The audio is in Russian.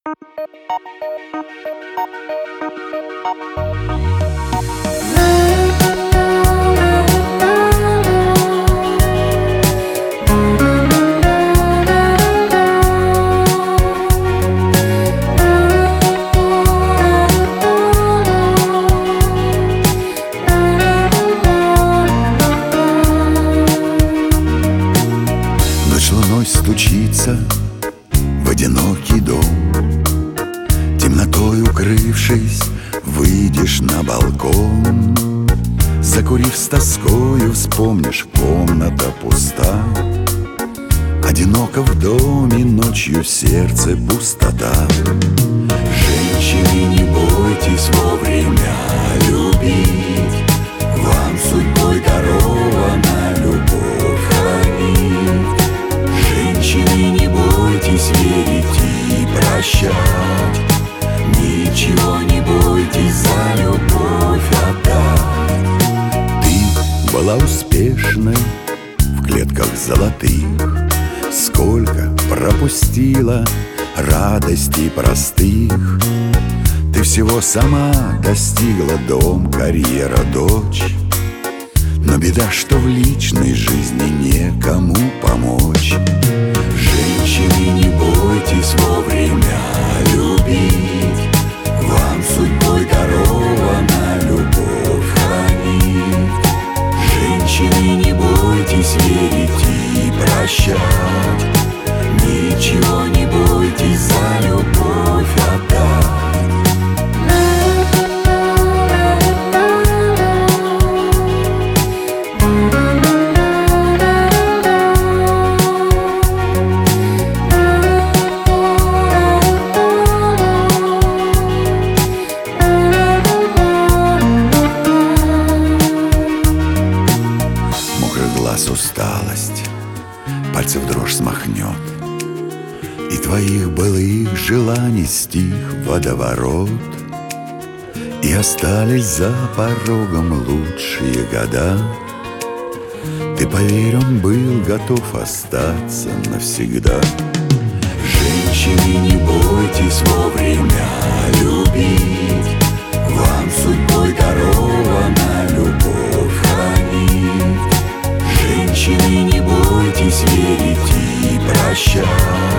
Ночь луной стучится в одинокий дом. Темнотой укрывшись, выйдешь на балкон. Закурив с тоскою, вспомнишь, комната пуста. Одиноко в доме, ночью в сердце пустота. Женщины, не бойтесь вовремя любить. Вам судьбой дарована любовь хранить. Женщины, не бойтесь верить и прощать. Ничего не бойтесь за любовь отдать. Ты была успешной в клетках золотых. Сколько пропустила радостей простых. Ты всего сама достигла: дом, карьера, дочь. Но беда, что в личной жизни некому помочь. Женщины, не бойтесь вовремя любить. Вам судьбой дарована любовь хранить. Женщины, не бойтесь верить и прощать. Ничего не бойтесь за любовь отдать. Усталость пальцев дрожь смахнет, и твоих былых желаний стих водоворот, и остались за порогом лучшие года. Ты, поверь, он был готов остаться навсегда. Женщины, не бойтесь вовремя любить. Вам судьбой дарована любовь хранить. Женщины, не бойтесь верить и прощать.